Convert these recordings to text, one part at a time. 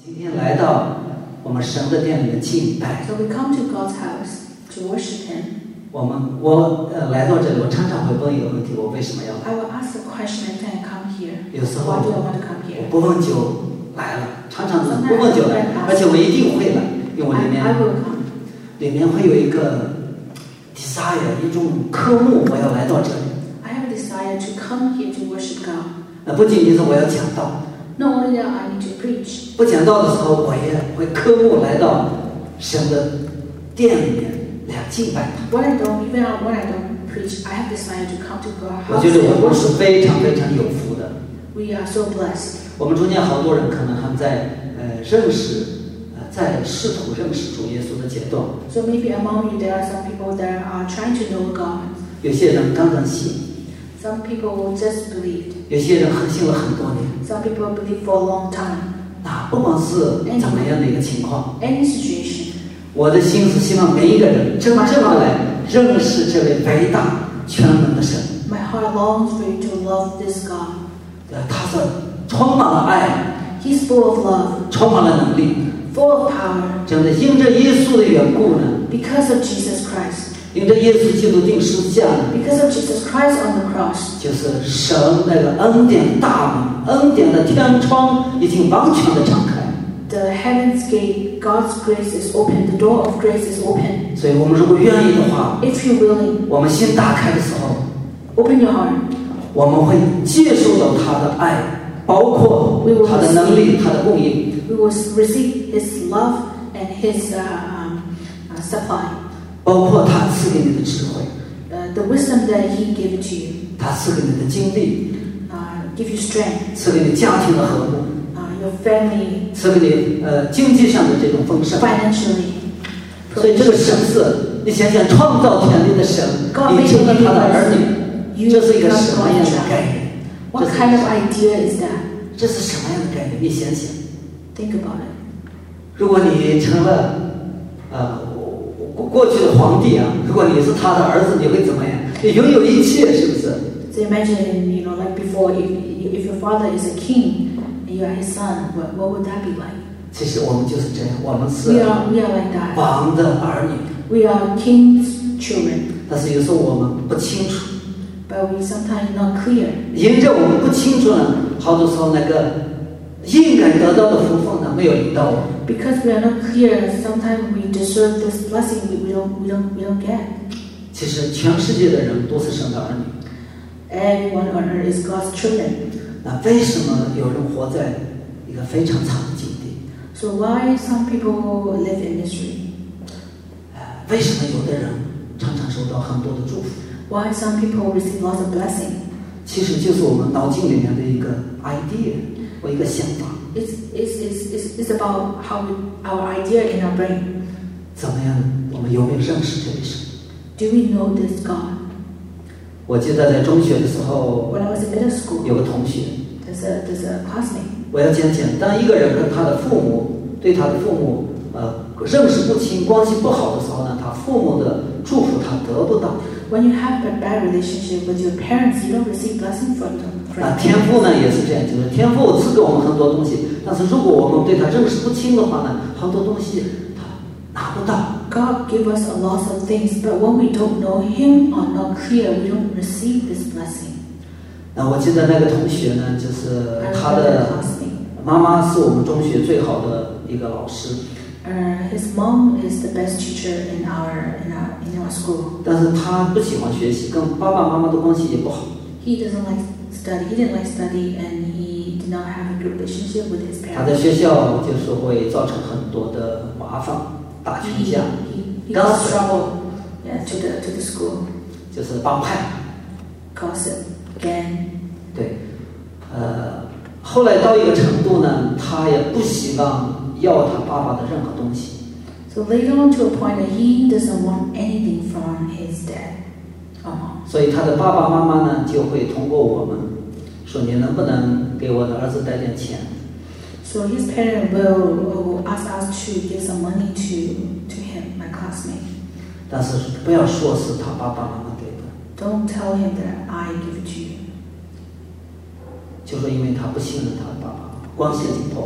今天来到我们神的殿里面敬拜。 So we come to God's house to worship Him. 我来到这里，我常常会问一个问题：我为什么要来？ I will ask the question every time I come here. 有时候 Why do I want to come 我 here? 不问就来了，常常是不问就来，而且我一定会来，因为我里 I 面 will come. 里面会有一个 desire， 一种渴慕，我要来到这里。 I have a desire to come here to worship God. 不仅仅是我要讲道， Not only that, I need to preach. 不讲道的时候，我也会渴慕来到神的殿里面来敬拜他。 When I don't preach, I have desire to come to God's 我 house 觉得我 and 们是 worship. 非常非常有福的。 We are so blessed. 我们中间好多人可能还在认识，在试图认识主耶稣的阶段。 So maybe among you there are some people that are trying to know God. 有些人刚刚信， Some people just believed. 有些人信了很多年。 Some people believe for a long time. 那不管是怎么样的一个情况， Any situation. 我的心是希望每一个人真正的来认识这位伟大全能的神。 My heart longs for you to love this God. 他是充满了爱， He's full of love, 充满了能力。 full of power. 真的，因着耶稣的缘故呢， Because of Jesus Christ. 因着耶稣基督定十字架呢， Because of Jesus Christ on the cross. 就是神那个恩典大门、恩典的天窗已经完全的敞开。 The heaven's gate, God's grace is open. The door of grace is open. 所以我们如果愿意的话， If you're willing, 我们心打开的时候， open your heart. 我们会接受到他的爱，包括他的能力、他的供应。 We will receive His love and His supply. 包括他赐给你的智慧， The wisdom that He gave to you. 他赐给你的精力， Give you strength. 赐给你家庭的和睦， Your family 赐给你经济上的这种丰盛。 financially. 所以这个神是，你想想，创造天地的神， God 你 made 成 the 了他的儿 universe. 女， You 这是一个 become 什么样的 God's 概 child. 念？ What kind of idea is that? 这是什么样的概念？你想想， Think about it. 如果你成了过去的皇帝啊，如果你是他的儿子，你会怎么样？你拥有一切，是不是？ So imagine, like before, if your father is a king and you are his son, what would that be like? 其实我们就是这样，我们 We 是 are like that. 王的儿女， We are king's children, 但是有时候我们不清楚， but we sometimes not clear. 因着我们不清楚呢，好多时候那个应该得到的福分呢，没有领到我们。 Because we are not clear, sometimes we deserve this blessing we don't get. 其实全世界的人都是神的儿女， Everyone on earth is God's children. 那为什么有人活在一个非常惨的境地？ So why some people live in misery? 为什么有的人常常受到很多的祝福？ Why some people receive lots of blessing? 其实就是我们脑筋里面的一个 idea 或一个想法， It's about how our idea in our brain. 怎么样？我们有没有认识这位神？ Do we know this God? 我记得在中学的时候， When I was in middle school, 有个同学， there's a classmate. 我要讲讲，当一个人跟他的父母对他的父母认识不清、关系不好的时候呢，他父母的祝福他得不到。 When you have a bad relationship with your parents, you don't receive blessing from them. 天父呢也是这样，就是天父赐给我们很多东西，但是如果我们对他认识不清的话呢，好多东西他拿不到。 God gave us a lot of things, but when we don't know Him or not clear, we don't receive this blessing. 我记得那个同学呢，就是他 I remember 的 the classmate. 妈妈是我们中学最好的一个老师， His mom is the best teacher in our school. 但是他不喜欢学习，跟爸爸妈妈的关系也不好。 He doesn't like study. He didn't like study, and he did not have a good relationship with his 他在 parents. 学校就是会造成很多的麻烦，打群 He 架， caused trouble, to the school. 就是帮派。 Gossip, gang. 对，后来到一个程度呢，他也不希望要他爸爸的任何东西。 So later on, to a point that he doesn't want anything from his dad or mom. 所以他的爸爸妈妈呢，就会通过我们说：“你能不能给我的儿子带点钱？” So his parent will ask us to give some money to him, my classmate. 但是不要说是他爸爸妈妈给的， Don't tell him that I give it to you. 就说因为他不信任他的爸爸，关系已经破坏了。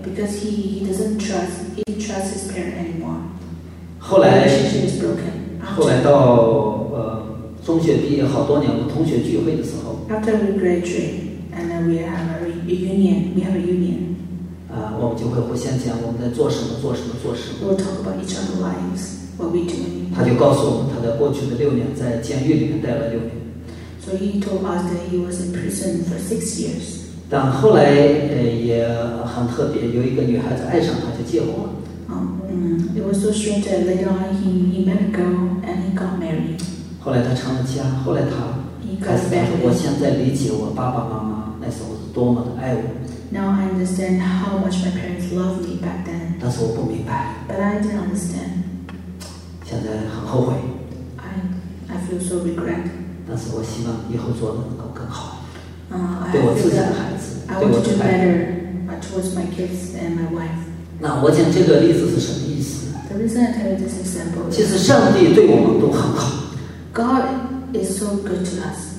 because he doesn't trust his parent anymore. 后来 Relationship is broken. 后来到中学毕业好多年，我们同学聚会的时候， After we graduate and then we have a reunion, 我们就会互相讲我们在做什么。 we will talk about each other's lives, what we doing. 他就告诉我们，他在过去的6年在监狱里面待了6年。 So he told us that he was in prison for 6 years. 但后来也很特别，有一个女孩子爱上他，就结婚了。 It was so strange that later on he met a girl and he got married. 后来他成了家，后来他开始他说：“我现在理解我爸爸妈妈那时候是多么的爱我。” Now I understand how much my parents loved me back then. 但是我不明白， But I didn't understand. 现在很后悔。 I feel so regret. 但是我希望以后做的能够更好， I 对我 feel 自己的 that 孩子， I 对 want 我 to 的 do 爱人。 better towards my kids and my wife. 那我讲这个例子是什么意思？ The reason I tell you this example 其 is 实上帝对我们都很好， God is so good to us.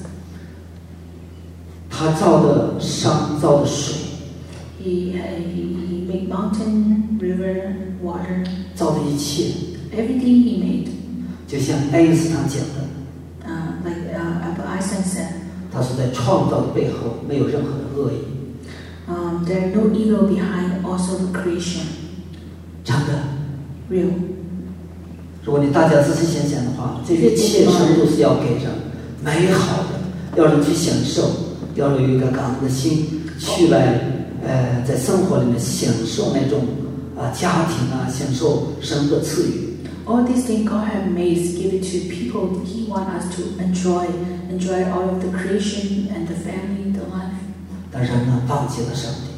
他造的山，造的水， He made mountain, river, water, 造的一切， everything he made. 就像爱因斯坦讲的， Like Albert Einstein said, 他说在创造的背后没有任何的恶意， there is no evil behind also the creation. 真的。 Real. 如果你大家仔细想想的话，这一切生都是要给人美好的，要人去享受，要有一个感恩的心，去来在生活里面享受那种家庭啊，享受神的赐予。 All these things God has made is given to people. He wants us to enjoy all of the creation and the family, the life. 但人呢，忘记了上帝，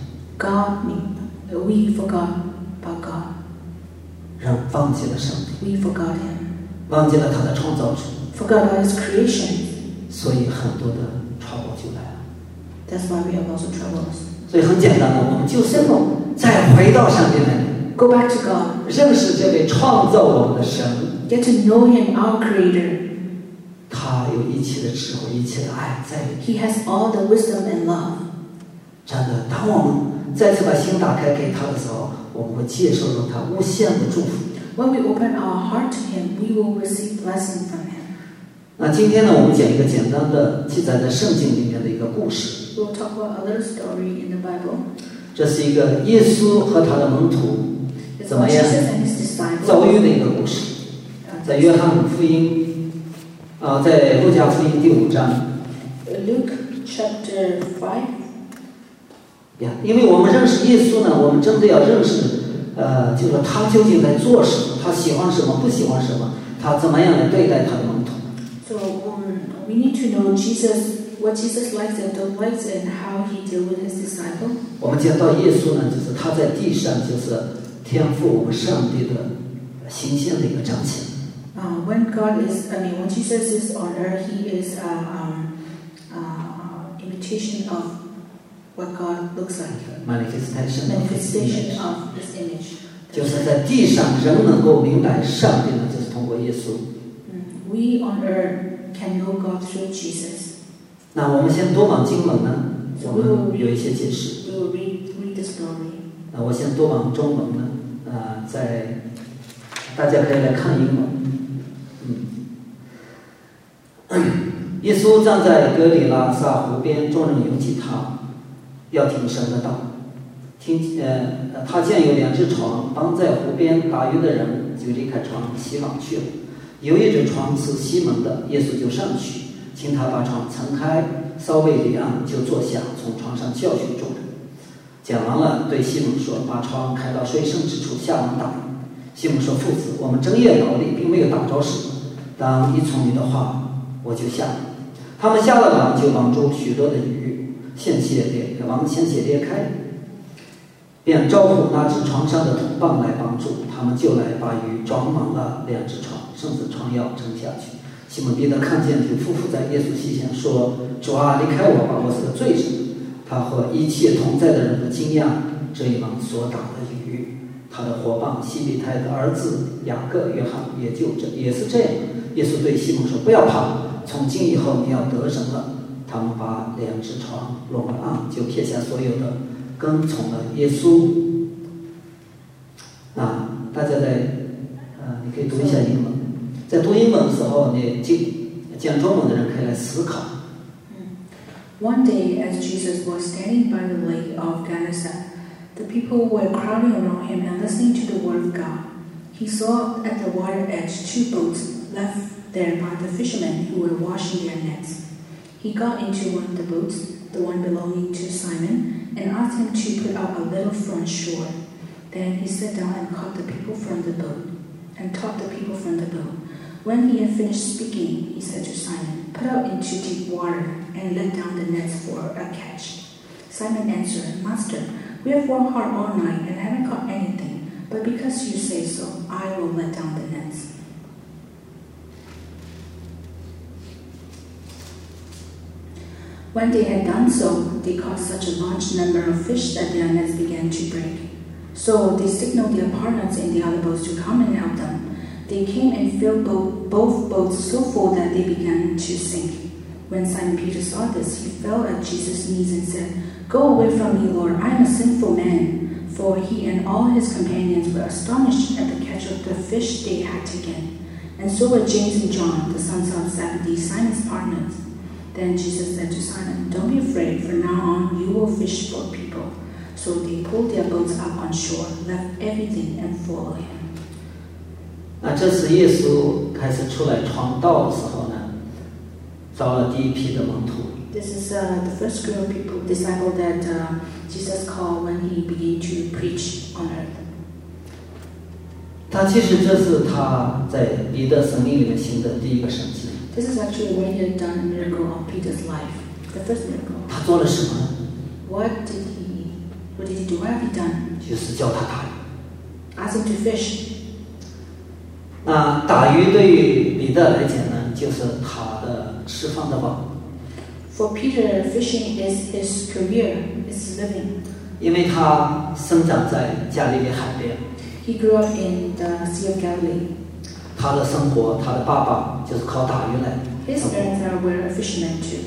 We forgot about God. 人忘记了上帝， We forgot Him. 忘记了他的创造主， Forgot about His creation. 所以很多的 trouble 就来了。 That's why we have lots of troubles. 所以很简单的，我们就是再回到上帝那里， Go back to God. 认识这位创造我们的神。 Get to know Him, our Creator. 他有一切的智慧，一切的爱在里面。 He has all the wisdom and love. 真的，当我们再次把心打开给他的时候，我们会接受到他无限的祝福。 When we open our heart to Him, we will receive blessing from Him. 那今天呢，我们讲一个简单的记载在圣经里面的一个故事。 We'll talk about a little story in the Bible. 这是一个耶稣和他的门徒 It's 怎么 about 样 Jesus and His 遭 disciples. 遇的一个故事。在约翰福音在路加福音第5章。 Luke chapter 5. 因为我们认识耶稣呢，我们真的要认识，就是他究竟在做什么，他喜欢什么，不喜欢什么，他怎么样来对待他的门徒。 So we need to know Jesus, what Jesus likes and don't like, and how He deal with His disciples. 我们讲到耶稣呢，就是他在地上就是天父我们上帝的形象的一个彰显。 When Jesus is on earth, He is imitation of what God looks like. manifestation of His image. 就是在地上人能够明白上帝呢，就是通过耶稣。 We on earth can know God through Jesus. 那我们先多往经文呢，我们有一些解释。 We will read the story. 那我先多往中文呢，大家可以来看英文。耶稣站在格里拉撒湖边，众人拥挤他，要听神的道。他见有2只船绑在湖边打鱼的人，就离开船西往去了。有一只船是西门的，耶稣就上去，请他把船撑开，稍微离岸，就坐下，从船上教训众人。讲完了，对西门说：“把船开到水深之处，下网打鱼。”西门说：“夫子，我们整夜劳力，并没有打着什么。当依从你的话，我就下了。”他们下了网，就网中许多的鱼，网险些裂开，便招呼那只船上的同伴来帮助。他们就来把鱼装满了2只船，甚至船要沉下去。西门彼得看见，就匍匐在耶稣膝前说：“主啊，离开我吧，我是个罪人。”他和一切同在的人都惊讶这一网所打的鱼。他的伙伴西庇太的儿子雅各、约翰也是这样。耶稣对西门说：“不要怕，从今以后你要得人了。”他们把2只船拢了岸，就撇下所有的，跟从了耶稣。 讲英文。在读英文的时候，你讲中文的人可以来思考。 One day, as Jesus was standing by the lake of Gennesaret, the people were crowding around him and listening to the word of God. He saw at the water edge 2 boats left there by the fishermen who were washing their nets. He got into one of the boats, the one belonging to Simon, and asked him to put out a little from shore. Then he sat down and caught the people from the boat, and taught the people from the boat. When he had finished speaking, he said to Simon, "Put out into deep water and let down the nets for a catch." Simon answered, "Master, we have worked hard all night and haven't caught anything, but because you say so, I will let down the nets." When they had done so, they caught such a large number of fish that their nets began to break. So they signaled their partners in the other boats to come and help them. They came and filled both boats so full that they began to sink. When Simon Peter saw this, he fell at Jesus' knees and said, "Go away from me, Lord, I am a sinful man." For he and all his companions were astonished at the catch of the fish they had taken. And so were James and John, the sons of Zebedee, Simon's partners. Then Jesus said to Simon, "Don't be afraid, from now on you will fish for people." So they pulled their boats up on shore, left everything and followed him. 那这是耶稣开始出来传道的时候呢，招了第一批的门徒。 This is the first group of people, disciple that Jesus called when he began to preach on earth. 他其实这是他在彼得生命里面行的第一个神迹。 This is actually when he had done a miracle of Peter's life, the first miracle. 他做了什么？ What did he do? What have he done? 就是教他打鱼。 Ask him to fish. 那打鱼对于彼得来讲呢，就是他的吃饭的网。 For Peter, fishing is his career, his living. 因为他生长在加利利海边。 He grew up in the Sea of Galilee. 他的生活，他的爸爸就是靠打鱼来。 His parents were a fisherman too.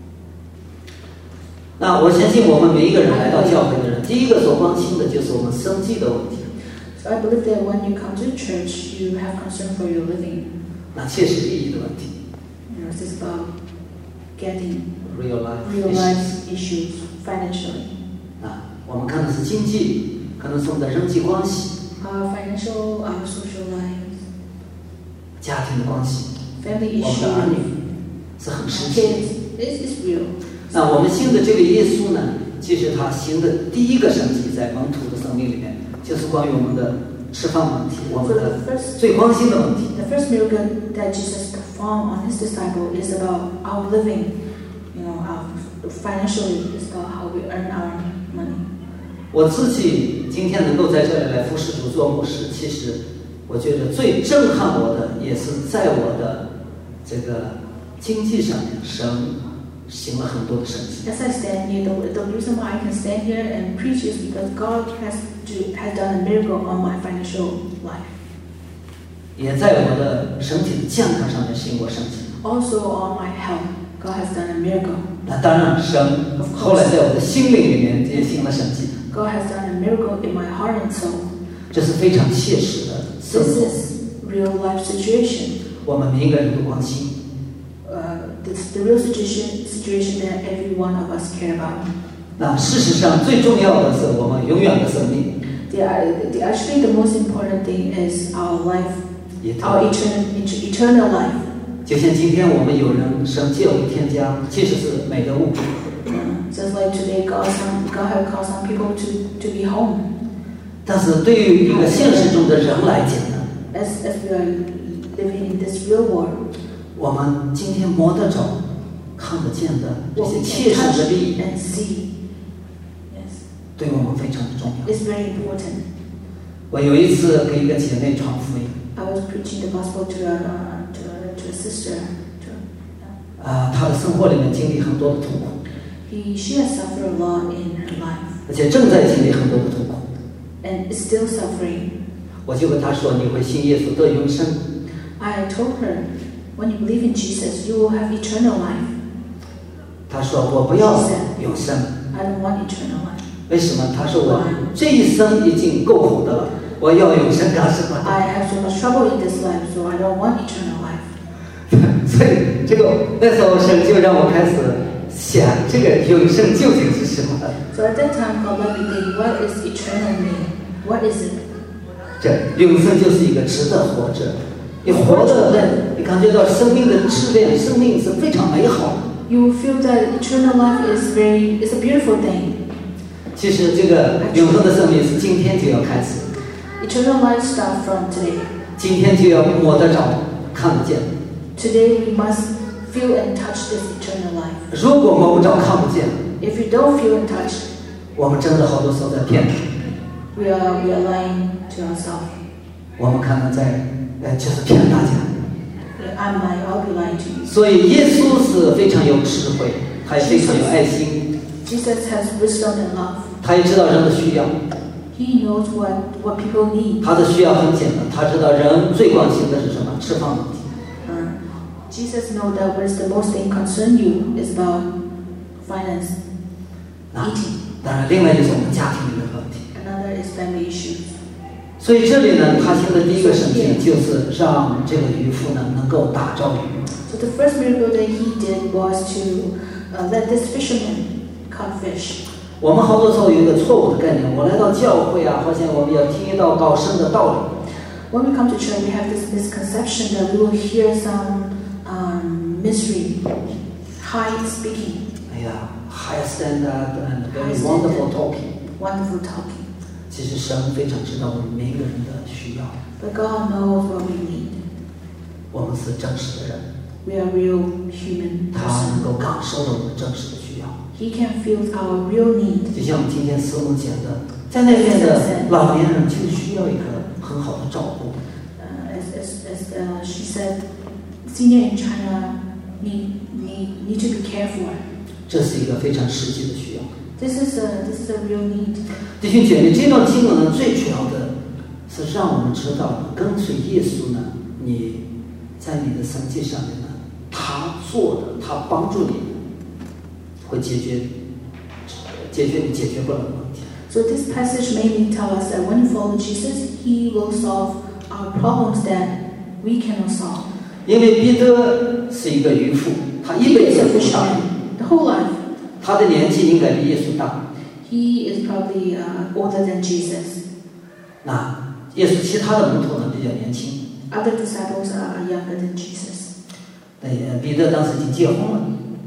那我相信我们每一个人来到教会的人，第一个所关心的就是我们生计的问题。 So I believe that when you come to church, you have concern for your living. 那切实利益的问题。 This is about getting real life issues financially. 啊，我们看的是经济，可能是我们的人际关系。 Our financial, our social lives. 家庭的关系。 Family issues. 我们的儿女是很实际。 This is real. 那我们信的这个耶稣呢，其实他行的第一个神迹在门徒的生命里面，就是关于我们的吃饭问题，我们的最关心的问题。 The first miracle that Jesus performed on his disciple is about our living, our financially, is about how we earn our money. 我自己今天能够在这里来服侍主做牧师，其实我觉得最震撼我的，也是在我的这个经济上面，神行了很多的神迹。 As I stand here, the reason why I can stand here and preach is because God has done a miracle on my financial life. 也在我的身体的健康上面行过神迹。 Also on my health, God has done a miracle. 那当然，神后来在我的心灵里面也行了神迹。 God has done a miracle in my heart and soul. 这是非常切实的生活。 This is real life situation. 我们每一个人都关心。 It's the real situation that every one of us care about. 那事实上最重要的是我们永远的生命。 Actually, the most important thing is our life, our eternal life. 就像今天我们有人生借为添加，其实是美的物品。 Just like today, God has called some people to be home. 但是对于一个现实中的人来讲呢 ，as we are living in this real world, 我们今天摸得着、看得见的这些切实的利益，对我们非常的重要。 It's very important. 我有一次给一个姐妹传福音。 I was preaching the gospel to a sister. 她的生活里面经历很多的痛苦。 She has suffered a lot in her life. 而且正在经历很多的痛苦。 And is still suffering. 我就跟她说：“你会信耶稣得永生。” I told her, when you believe in Jesus, you will have eternal life. 她说：“我不要永生。” I don't want eternal life. 为什么？她说：“我这一生已经够苦的了。” 我要永生干什么？ I have so much trouble in this life, so I don't want eternal life. 所以那时候神就让我开始想，这个永生究竟是什么？ So at that time, God let me think, what is eternal mean? What is it? 这永生就是一个值得活着，你活着的，你感觉到生命的质量，生命是非常美好的。 You will feel that eternal life is a beautiful thing. 其实这个永恒的生命是今天就要开始， Eternal life starts from today. 今天就要摸得着、看得见。 Today we must feel and touch this eternal life. 如果摸不着、看不见， If you don't feel and touch, 我们真的好多时候在骗人。 we are lying to ourselves. 我们可能就是骗大家。 I'll be lying to you. 所以耶稣是非常有智慧，他也非常有爱心， Jesus has wisdom and love. 他也知道人的需要。 He knows what people need. 他的需要很简单，他知道人最关心的是什么？吃饭问题。 Jesus knows that what is the most thing concern you is about finance, 那 eating. 当然，另外就是我们家庭里的问题。 Another is family issues. 所以这里呢，他行的第一个神迹就是让这个渔夫呢能够打着鱼。 So the first miracle that he did was to let this fisherman caught fish. 我们好多时候有一个错误的概念，我来到教会啊，好像我们要听一道高深的道理。 When we come to church, we have this misconception that we will hear some mystery, high speaking, 哎呀 ，high standard and very High wonderful standard. talking。 wonderful talking. 其实神非常知道我们每个人的需要， But God knows what we need. 我们是真实的人， We are real human 他能 person. 够感受到我们真实的需要。 He can feel our real need. 就像我们今天师母讲的，在那边的老年人就需要一个很好的照顾。 As she said, senior in China need to be cared for. 这是一个非常实际的需要。 This is a real need. 弟兄姐妹，这段经文呢，最主要的是让我们知道，跟随耶稣呢，你在你的生计上面呢，他做的，他帮助你，会解决你解决不了的问题。 So this passage mainly tells us that when we follow Jesus, He will solve our problems that we cannot solve. 因为彼得是一个渔夫，他一 He 辈 is 子 a 不打鱼， fisherman. The whole life, 他的年纪应该比耶稣大。 he is probably older than Jesus. 那耶稣其他的门徒呢比较年轻， Other disciples are younger than Jesus. 彼得当时已经结婚了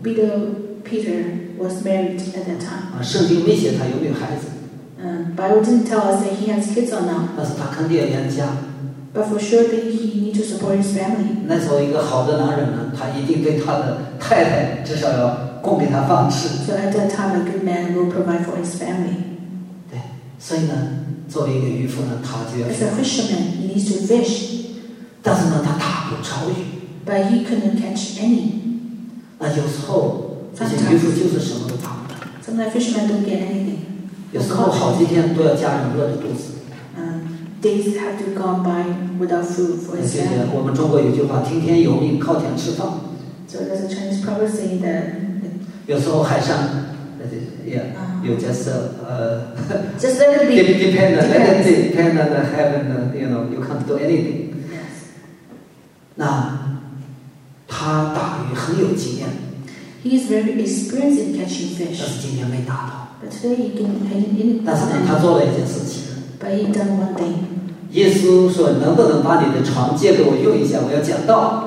Peter was married at that time. 啊，圣经没写他有没有孩子， Bible didn't tell us that he has kids or not, 但是他肯定要养家。 but for sure that he need to support his family. 那时候一个好的男人呢，他一定对他的太太至少要供给他饭吃。 So at that time, a good man will provide for his family. 对，所以呢，作为一个渔夫呢，他就要 As a fisherman, he needs to fish, 但是呢，他打不着鱼。 but he couldn't catch any. 那有时候这些渔夫就是什么都打不着， Sometimes fishermen don't get anything. 有时候好几天都要家人饿着肚子。 Days have to go by without food for 那 his 这些 family. 我们中国有句话：“听天由命，靠天吃饭。” So there's a Chinese proverb saying that 有时候海上，也有就是 just let it be. depend Depends. on the heaven, you know, you can't do anything. Yes. 那他打鱼很有经验， He is very experienced in catching 但 fish. 是今天没打到。 But today he didn't 但是呢， catch 他 any. 做了一件事情。 But he done one thing. 耶稣说：“能不能把你的船借给我用一下？我要讲道。”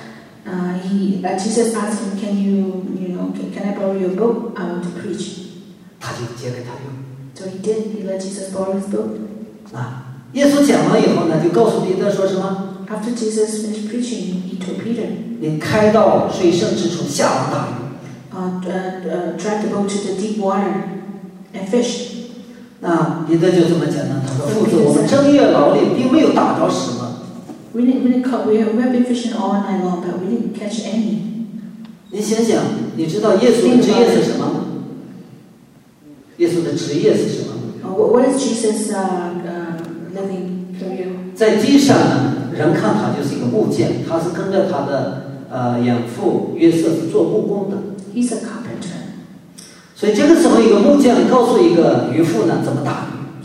Jesus asked him, can I borrow your boat? I want to preach. 他就借给他用。 So he did. He let Jesus borrow his boat. 啊，耶稣讲完以后呢，就告诉彼得说什么？ After Jesus finished preaching, he told Peter, 你开到水深之处，下网打鱼。 drive the boat to the deep water and fish. 那彼得就这么讲呢，他说：“父子，我们正夜劳力，并没有打着什么。 We have been fishing all night long, but we didn't catch any. 你想想，你知道耶稣的职业是什么吗？耶稣的职业是什么？ What is Jesus' living career? 在地上呢，人看他就是一个木匠，他是跟着他的养父约瑟是做木工的。 He's a carpenter. 所以这个时候，一个木匠告诉一个渔夫呢怎么打鱼。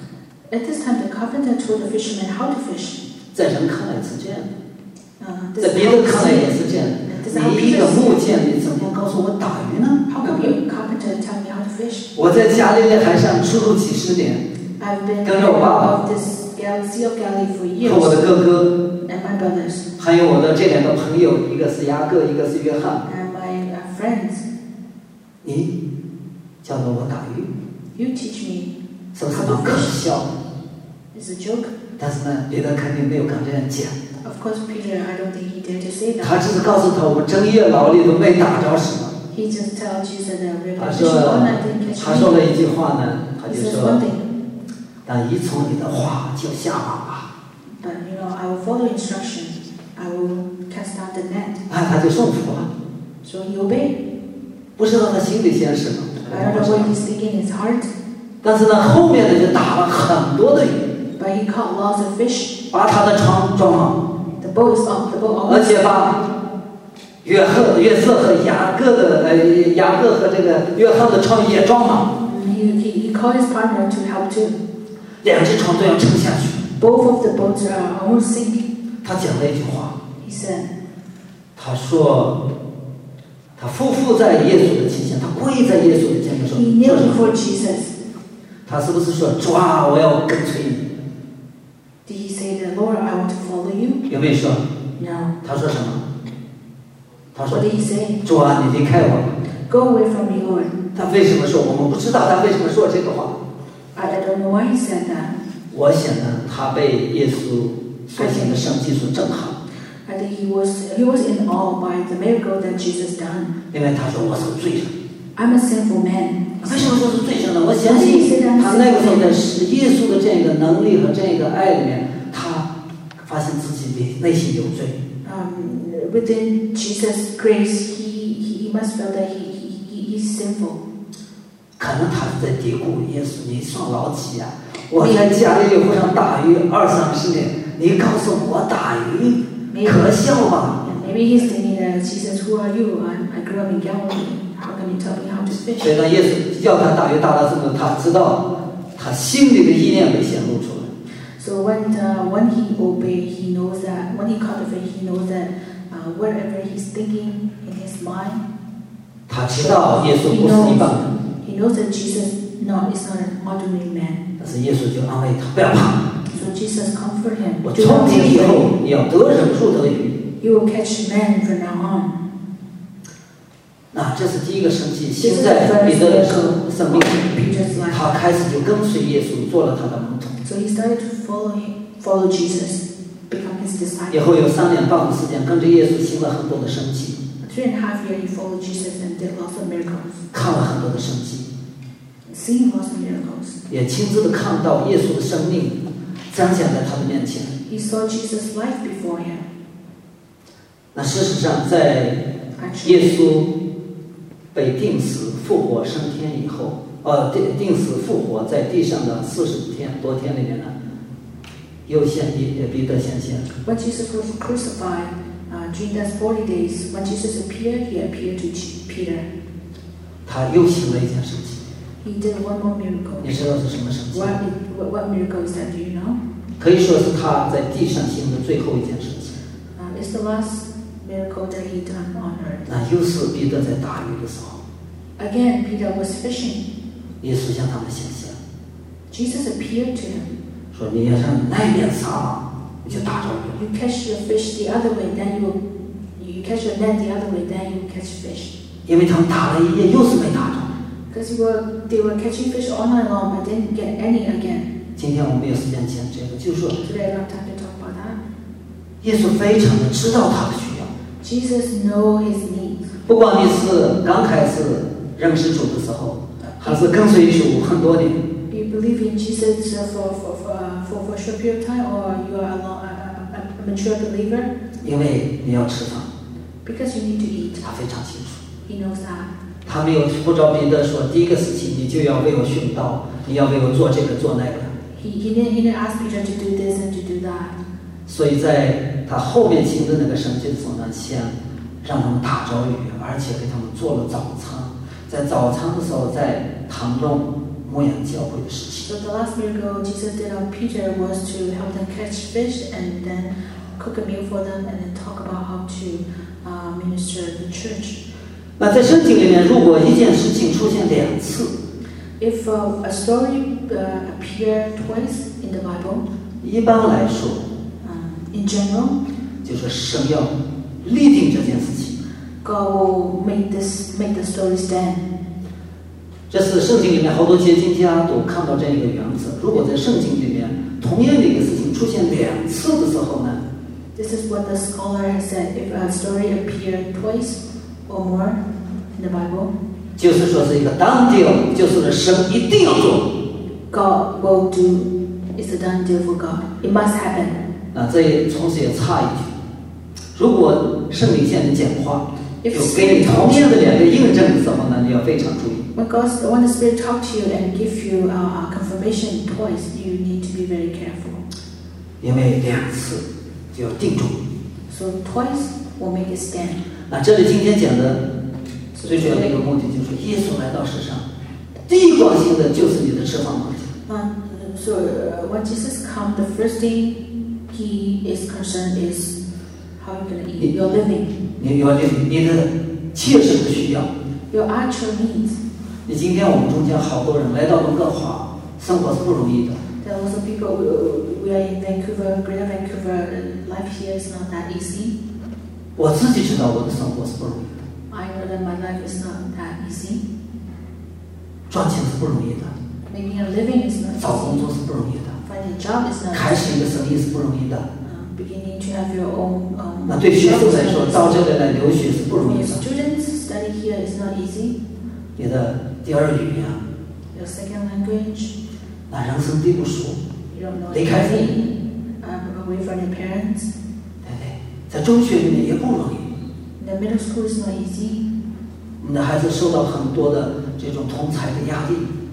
At this time, the carpenter told the fisherman how to fish. 在人看来是这样的， This 在 is 别 how 的 we 看来 see 也 it. 是这样 This is 的。 how 你一个 people 木 see it. 匠，你怎么样告诉我打鱼呢？ How come you, carpenter, tell me how to fish? 我在加利利海上出入几十年， I've been 跟着我爸爸 of this Sea of Galilee for 和我的 years, 哥哥， and my brothers, 还有我的这两个朋友，一个是雅各，一个是约翰。 and my friends. 你教导我打鱼， You teach me 是不是蛮可笑的？ is a joke. 但是呢，彼得肯定没有敢这样讲， Of course, Peter, I don't think he dared to say 他 that. 只是告诉他，我整夜劳力都没打着什么。 He just tells Jesus that we're 他 going to 说 fish all night and catch 他说了 me. 一句话呢，他 He 就 says 说 one：“ thing, 但依从你的话就下网吧。 but I will follow instruction. I will cast out the net. ” 他就顺服了， So he obeyed. 不知道他心里想什么。 I don't know what he's thinking in his heart, 但是呢，后面呢就打了很多的鱼， but he caught lots of fish. 把他的船装满， The boat is up. The boat 而 almost. 且把约瑟和雅各和这个约翰的船也装满， He called his partner to help too. 两只船都要沉下去。 Both of the boats are almost sinking. 他讲了一句话， He said, 他说他匍匐在耶稣的膝前，他跪在耶稣的前面说 he kneeled 说什么 before Jesus. 他是不是说主啊，我要跟随你？ Did he say that, Lord, I want to follow you? 有没有说？ No. 他说什么？他说 What did he say? 主啊，你离开我吧。 Go away from me, Lord. 他为什么说？我们不知道他为什么说这个话。 I don't know why he said that. 我想呢，他被耶稣所行的神迹所震撼， I think he was in awe by the miracle that Jesus done. 因为他说我是罪人。 I'm a sinful man. 为什么说是罪人呢？我相信他那个时候在耶稣的这样一个能力和这样一个爱里面，他发现自己的内心有罪。 Within Jesus' grace, he must feel that he's sinful. 可能他是在嘀咕耶稣，你算老几啊？我在加利利湖上打鱼20-30年，你告诉我打鱼，可笑吧？ Maybe he's thinking that Jesus, who are you? I grew up in Galilee. How can you tell me how to 所 fish? 以当耶稣叫他打鱼打到这么，他知道他心里的意念被显露出来。 So when he obeyed, he knows that when he caught the fish, he knows that whatever he's thinking in his mind, 他知道耶稣不是一般人， he knows that Jesus is not an ordinary man. 但是耶稣就安慰他，不要怕， So Jesus comforted him. 我 Do 从 not 今 be 以后 afraid. 你要得人如得鱼。 You will catch men from now on. 那这是第一个神迹，现在彼得的生命， Peter's life. 他开始就跟随耶稣，做了他的门徒。 So he started to follow Jesus, become his 以 disciple. 后有3年半的时间，跟着耶稣行了很多的神迹， 3.5 years he followed Jesus and did lots of miracles, 看了很多的神迹， seeing lots of miracles. 也亲自的看到耶稣的生命彰显在他的面前。 He saw Jesus' life before him. 那事实上，在 Actually, 耶稣被钉死、复活升天以后，钉死复活在地上的40多天里面呢，又显彼得显现。 when Jesus was crucified, during those 40 days, when Jesus appeared, he appeared to Peter. 他又行了一件事情， He did one more miracle. 你知道是什么神迹？ What miracle is that? Do you know? 可以说是他在地上行的最后一件事情。 It's the last miracle that he done on earth. 那又是彼得在打鱼的时候， Again, Peter was fishing. 耶稣向他们显现， Jesus appeared to him. 说你要向那边撒网，你就打着鱼。 You catch your fish the other way, then you catch your net the other way, then you catch fish. 因为他们打了一夜，又是没打着。 Because they were catching fish all night long, but didn't get any again. 今天我们有时间讲这个，就是说 Today I don't have time to talk about that. 耶稣非常的知道他的需要。 Jesus knows his needs. 不管你是刚开始认识主的时候，还是跟随主很多年， You believe in Jesus for a short period of time, or you are a mature believer? 因为你要吃饭， Because you need to eat. 他非常清楚。 He knows that. 他没有不着彼得说，第一个事情你就要为我殉道，你要为我做这个做那个。 He didn't ask Peter to do this and to do that. 所以在他后面行的那个神迹的时候呢，先让他们打着鱼，而且给他们做了早餐。在早餐的时候，在谈论牧养教会的事情。 So the last miracle Jesus did on Peter was to help them catch fish and then cook a meal for them and then talk about how to minister the church. 那在圣经里面，如果一件事情出现2次， If a story appears twice in the Bible, 一般来说， in general, 就是神要立定这件事情。 God will make the story stand. 这是圣经里面好多解经家都看到这样一个原则：如果在圣经里面同样的一个事情出现2次的时候呢， This is what the scholar has said. If a story appears twice or more in the Bible, 就是说是一个done deal，就是神一定要做。 God will do. It's a done deal for God. It must happen. 这也同时也插一句：如果圣灵向你讲话，有给你同样的2个印证的时候呢，你要非常注意。 When the Spirit talks to you and give you confirmation twice, you need to be very careful. 因为2次就要定住。 So twice will make it stand. 那这里今天讲的最主要的一个目的就是，耶稣来到世上，第一关心的就是你的吃饭问题。 So when Jesus comes, the first thing he is concerned is how you're going to eat, your living, 你的切实的需要。 your actual needs. 你今天我们中间好多人来到温哥华，生活是不容易的。 There are also people, we are in Vancouver, Greater Vancouver, life here is not that easy. 我自己知道我的生活是不容易的， I know that my life is not that easy. 赚钱是不容易的， Making a living is not 找工 easy. 作是不容易的， Finding a job is not 开 easy. 始一个生意是不容易的。 Beginning to have your own 那对学 job 生 is 来说， not 到 easy. 这里来留学是不容 For 易 your 的。 students, study here is not easy. 你的第二语言， Your second language, 那人生地不熟， you don't know 离开父母， anything. Away from your parents. 对不对？在中学里面也不容易。 The middle school is not easy. 你的孩子受到很多的这种同侪的压力。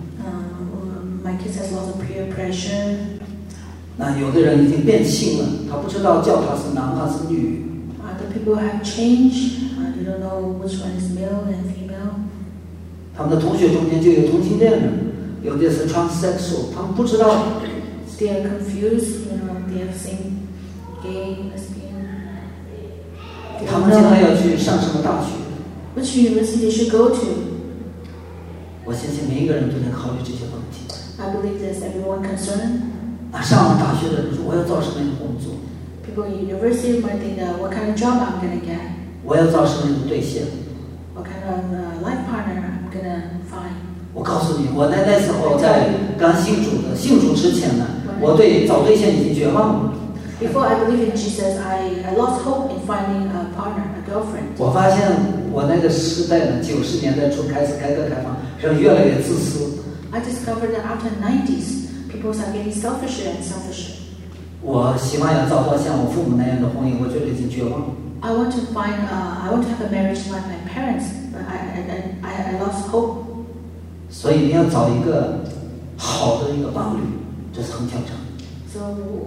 My kids has lots of peer pressure. 那有的人已经变性了，他不知道叫他是男还是女。 Other people have changed. They don't know which one is male and female. 他们的同学中间就有同性恋人，有的是 transsexual， 他们不知道。 They are confused. They have same gay, lesbian. They 他 don't 们将来 know 要去上什么大学？ which university they should go to. 我相信每一个人都在考虑这些问题。 I believe there's everyone concerned. 那上了大学的人说：“我要找什么样的工作？ People in university might think what kind of job I'm gonna get, 我要找什么样的对象 what kind of life partner I'm gonna find.？” 我告诉你，我那时候在刚信主之前呢，我对找对象已经绝望了。 Before I believe in Jesus, I lost hope in finding a partner, a girlfriend. 我发现我那个时代呢，90年代初开始改革开放，人越来越自私。 I discovered that after the 90s, people are getting selfisher and selfisher. 我希望要找到像我父母那样的婚姻，我觉得已经绝望了。 I want to have a marriage like my parents, but I lost hope. 所以你要找一个好的一个伴侣，这是很挑战。 So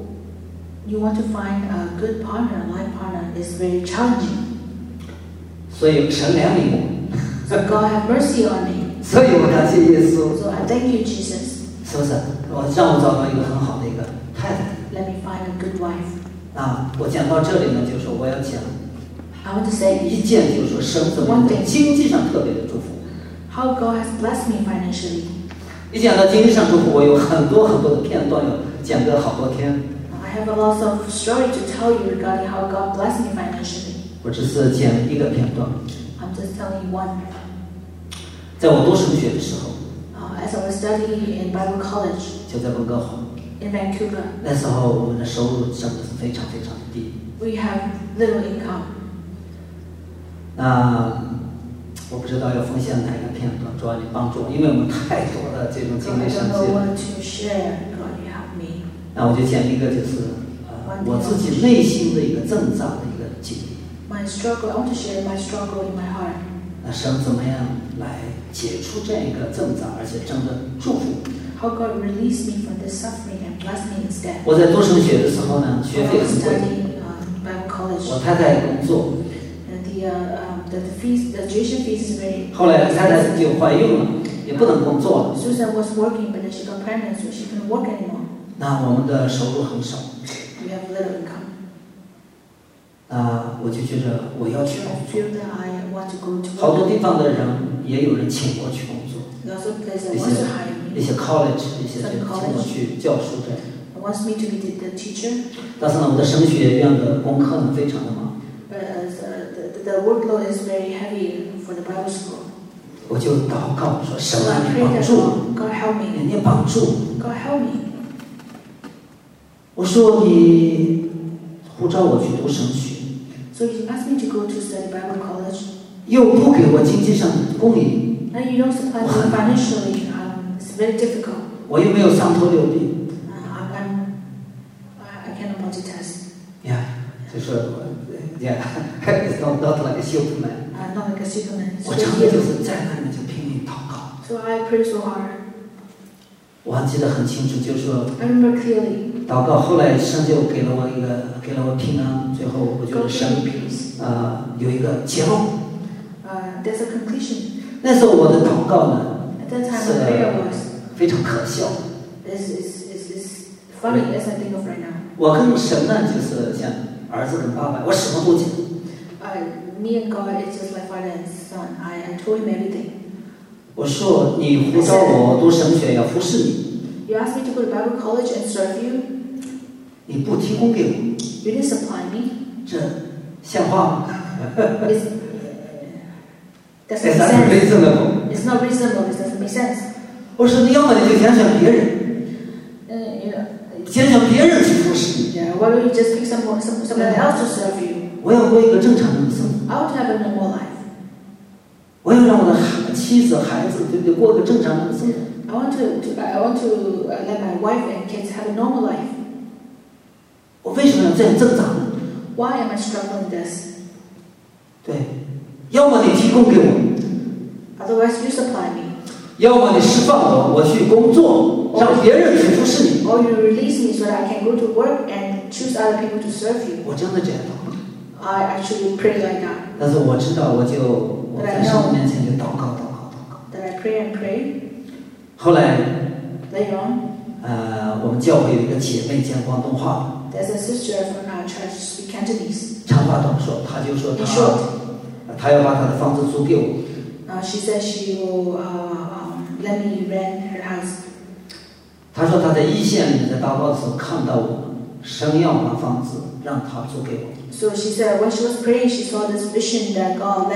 you want to find a good partner, a life partner, is very challenging. 所以神怜悯我， So God have mercy on me. 所以我感谢耶稣， So I thank you, Jesus. 是不是？让我找到一个很好的一个太太。 Let me find a good wife. 我讲到这里呢，就是说我要讲 I want to say 一件，就是说神怎么在经济上特别的祝福。 how God has blessed me financially. 一讲到经济上祝福，我有很多很多的片段，有讲个好多天。 I have a lot of story to tell you regarding how God blessed me financially. 我只是讲一个片段。 I'm just telling you one. 在我读神学的时候， As I was studying in Bible college 就在温哥华， in Vancouver, 那时候我们的收入真的是非常非常的低。 we have little income. 我不知道要分享哪一个片段，主要你帮助我，因为我们太多的这种 So 经 I 历神 don't know 迹了。 what to share. God, you help me. 我就讲一个，就是我自己内心的一个挣扎的一个经历。 My struggle, I want to share my struggle in my heart. 神怎么样来解除这样一个挣扎，而且真的祝福？ How God released me from this suffering and blessed me instead. 我在读神学的时候呢， When 学 I 费 was 很贵， studying Bible college, 我太太工作， and the fees, the tuition fees is very 后来太太就怀孕了， 也不能工作了。 Susan was working, but then she got pregnant, so she couldn't work anymore. 那我们的收入很少。 We have little income. 我就觉得我要去工 I 作。 feel that I want to go to 好多 work. 地方的人也有人请我去工作， There's also place that wants to hire 一 me, 些 college 一些这个请我去教书这样。 that wants me to be the teacher. 但是呢，我的神学院的功课呢非常的忙， But the workload is very heavy for the Bible school. 我就祷告说：“神 So 啊， I 你 pray 帮 that 助我， God help me. 你帮助我。” God help me. 我说你呼召我去读神学， So he asked me to go to study Bible college. 又不给我经济上的供应， And you don't supply me financially. It's very difficult. 我又没有三头六臂， I cannot multitask. 呀，就说，it's not like a Superman。 I'm not like a Superman. 我常常就是在那里面就拼命祷告。 So I pray so hard. 我还记得很清楚，就是说 I remember clearly. 祷告，后来神就给了我平安，最后我觉得 God 神 gave me peace. 有一个结论。 There's a conclusion. 那时候我的祷告呢 At that time, my prayer was 非常可笑。 is funny as I think of right now. 我跟神呢就是像儿子跟爸爸，我什么都讲。 Me and God is just like father and son. I told him everything. 我说你呼召我读神学要服侍你， You asked me to go to Bible college and serve you. 你不提供给我， You didn't supply me. 这像话吗？ Doesn't 这 make 咱是 sense. 没这么懂。 It's not reasonable. It doesn't make sense. 我说你要么你就想想别人， 想想别人去服侍你。 Yeah, why don't you just pick someone else to serve you? 我要过一个正常人的生活， I want to have a normal life. 我要让我的妻子孩子对不对过一个正常人的生活。 I want to let my wife and kids have a normal life. 我为什么要这样挣扎呢？ Why am I struggling with this? 对，要么你提供给我， Otherwise, you supply me. 要么你释放我，我去工作，让别人去服侍你。 Or you release me so that I can go to work and choose other people to serve you. 我真的这样祷告， I actually pray like that. 但是我知道，我在神面前就祷告。 That I pray and pray. 后来， Later on, 我们教会有一个姐妹讲广东话， there's a sister from our church speak Cantonese. 长话短说，她就说 In short, 她要把她的房子租给我。 she said she will let me rent her house. 她说她在一线里在祷告的时候看到我，神要把房子让她租给我。 So she said when she was praying, she saw this vision that God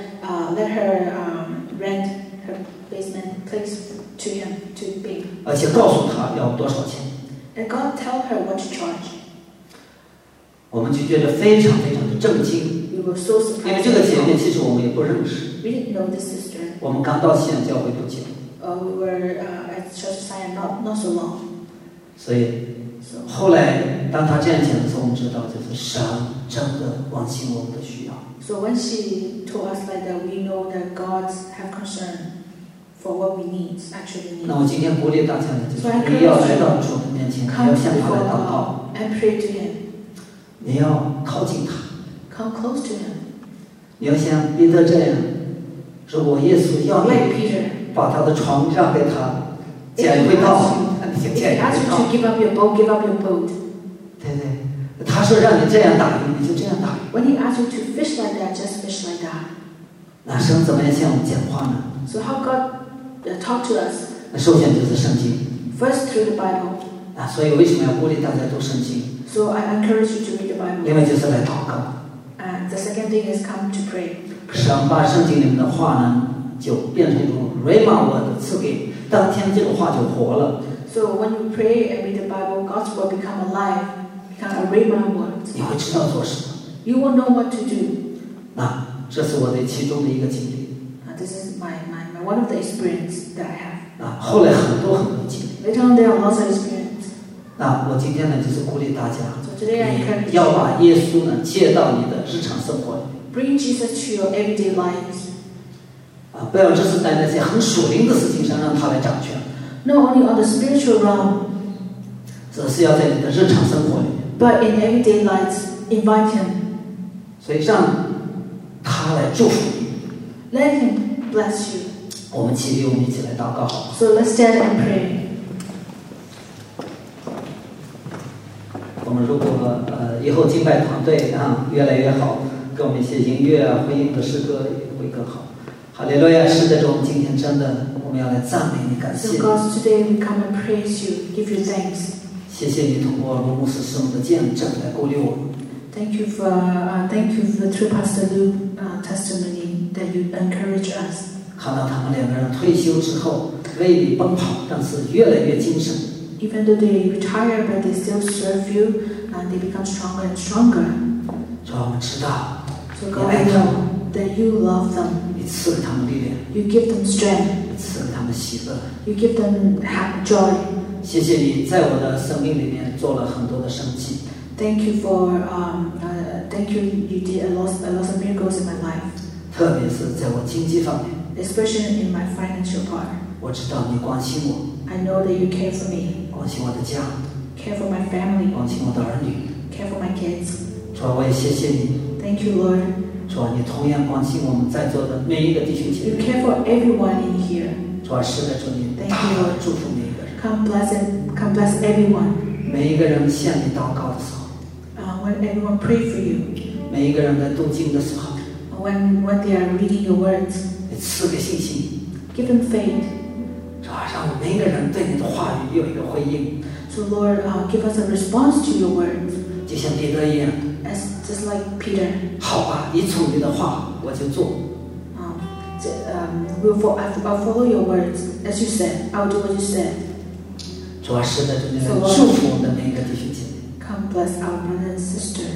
let her rent her basement place to him to pay. 而且告诉她要多少钱。 And God tell her what to charge. 我们就觉得非常非常的震惊， We were so 因为 surprised. 这个姐妹其实我们也不认识， We didn't know this sister. 我们刚到西安教会不久， We were at Church of Zion not so long. 所以 So 后来当她这样讲的时候，我们知道就是神真的关心我们的需要。 So when she told us like that, we know that God have concern for what we need, actually 那 need. 我今天鼓励大家呢，就是你要来到主的面前，你 Come 要向他 before 来祷告， God and pray to Him. 你要靠近他， Come close to Him. 你要像彼得这样，如果耶稣要 Like 你 Peter. 把他的床让给他， If 捡 he 回到， asks 你 you, 就 if he 捡 asks 回 you 到， to give up your boat, give up your boat. 对不对？他说让你这样打鱼，你就这样打鱼。 When He asks you to fish like that, just fish like that. 那神怎么样向我们讲话呢？ So how God talk to us? 那首先就是圣经 First through the Bible. 啊，所以为什么要鼓励大家读圣经？ So I encourage you to read the Bible. 因为就是来祷告。 And the second thing is come to pray. 神把圣经里面的话呢，就变成一种 rhema word 赐给当天，这个话就活了。 So when you pray and read the Bible, God's word become alive, become a rhema word. 你会知道做什么。 You will know what to do. 那这是我的其中的一个经历。 This is my one of the experience that I have. 啊，后来很多经历。 Later on, there are lots of experience. 那我今天呢，就是鼓励大家， So today I encourage 你要 you 把耶稣呢接到你的日常生活里。 bring Jesus to your everyday lives. 啊，不要只是在那些很属灵的事情上让他来掌权， Not only on the spiritual realm, 只是要在你的日常生活里面， but in everyday lives, invite Him. 所以让他来祝福你。 Let Him bless you. 我们起立，我们一起来祷告好吗？ So let's stand and pray. 我们如果以后敬拜团队越来越好，给我们一些音乐回应的诗歌也会更好。哈利路亚！是的，主，今天真的我们要来赞美你，感谢 So 你。 God, today we come and praise you, give you thanks. 谢谢你通过罗牧师使用的见证来鼓励我们。 Thank you for through Pastor Luke's testimony that you encourage us. 看到他们两个人退休之后为你奔跑，但是越来越精神。 Even though they retire, but they still serve you, and they become stronger and stronger. 主啊，我们知道 So 你 God, 爱 we 他们， know that you love them. 你赐给他们力量， You give them strength. 你赐给他们喜乐。 You give them joy. 谢谢你在我的生命里面做了很多的神迹， Thank you you did a lot of miracles in my life, 特别是在我经济方面， especially in my financial part. 我知道你关心我， I know that you care for me, 关心我的家， care for my family, 关心我的儿女。 care for my kids. 主啊，我也谢谢你， Thank you, Lord. 主啊，你同样关心我们在座的每一个弟兄姐 You 妹。 care for everyone in here. 主啊，是的，主你 Thank 大 you, 大 Lord. 祝福每一个人， Come bless everyone. 每一个人向你祷告的时候， When everyone pray for you, 每一个人在读经的时候， when they are reading your words, 你赐给信心， give them faith. 主啊，让每一个人对你的话语有一个回应， So Lord, give us a response to your words, 就像彼得一样。 just like Peter. 好吧，依从你的话我就做。 I'll follow your words, as you said. I'll do what you said. 主啊，是的，主你来 So Lord, 祝福我们的每一个弟兄姐妹。 come bless our brother and sister.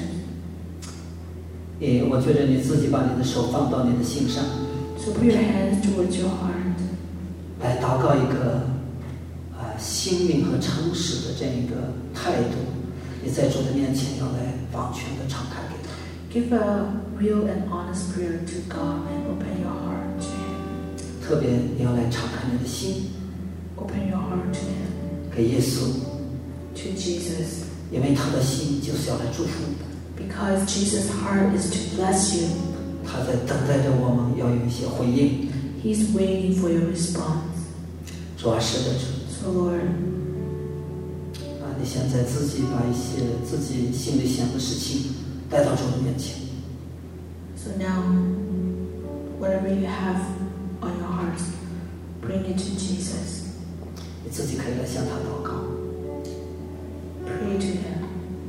我觉得你自己把你的手放到你的心上， So put your hands towards your heart. 来祷告一个心灵和诚实的这样一个态度。你在主的面前要来完全的敞开给他。 Give a real and honest prayer to God and open your heart to Him. 特别你要来敞开你的心 Open your heart to Him, 给耶稣， to Jesus. 因为他的心就是要来祝福你的。 Because Jesus' heart is to bless you. 他在等待着我们要有一些回应。 He's waiting for your response. 主啊，是的，主。 So Lord, 你现在自己把一些自己心里想的事情带到主的面前。 so now, whatever you have on your heart, bring it to Jesus. 你自己可以来向他祷告。 Pray to Him.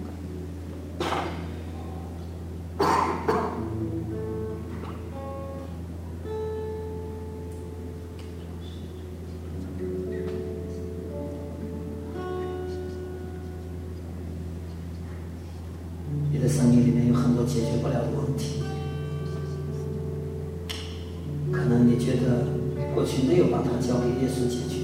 你的生命里面有很多解决不了的问题，可能你觉得过去没有把它交给耶稣解决。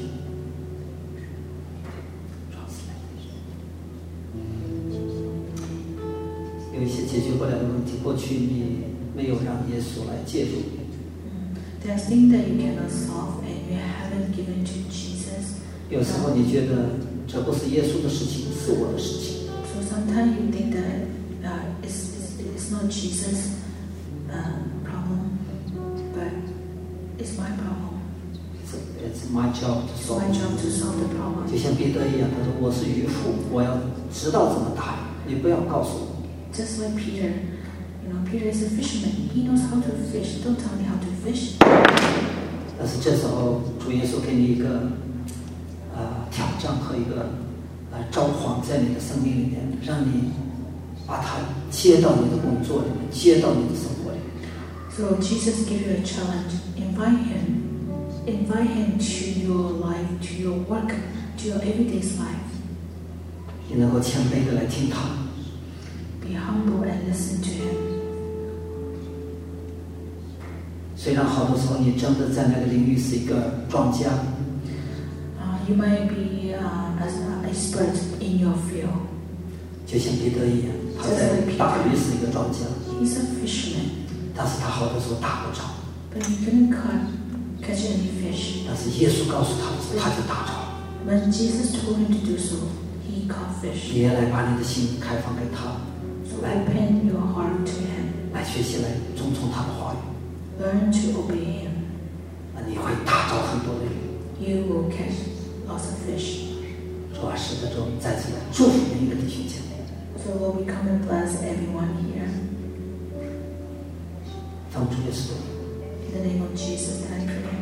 有一些解决不了的问题，过去你没有让耶稣来介入。 There's things that you cannot solve and you haven't given to Jesus. 有时候你觉得这不是耶稣的事情，是我的事情。 So sometimes you think that it's not Jesus' problem, but it's my problem. It's my job to It's solve. my job to solve the problem. 就像彼得一样，他说我是渔夫，我要知道怎么打鱼，你不要告诉我。 Just like Peter, Peter is a fisherman. He knows how to fish. Don't tell me how to fish. 但是这时候主耶稣给你一个挑战和一个召唤在你的生命里面，让你把它接到你的工作里面，接到你的生活里面。 So Jesus gave you a challenge. Invite him to your life, to your work, to your everyday's life. 你能够谦卑的来听他， Be humble and listen to him. 虽然好多时候你真的在那个领域是一个专家， You might be as an expert in your field. 就像彼得一样，他在打鱼是一个专家， He's a fisherman, 但是他好多时候打不着。 but he couldn't catch any fish. 但是耶稣告诉他的时候，他就打着。 When Jesus told him to do so, he caught fish. 你也来把你的心开放给他， So open your heart to him. 来学习，来遵从他的话语。 Learn to obey him. 你会打着很多的鱼。 You will catch lots of fish. 主啊，是的，主，我们再次来祝福每一个弟兄姐妹。 So Lord, we come and bless everyone here. 奉主耶稣的名。 In the name of Jesus, I pray.